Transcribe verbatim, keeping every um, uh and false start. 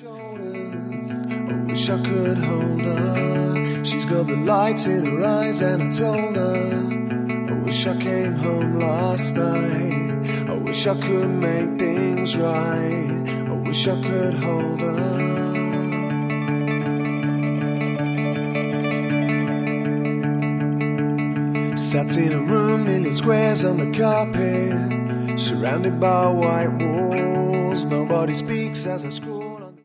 shoulders. I wish I could hold her. She's got the lights in her eyes, and I told her I wish I came home last night. I wish I could make things right. I wish I could hold her. Sat in a room, million squares on the carpet, surrounded by white walls. Nobody speaks as I scroll.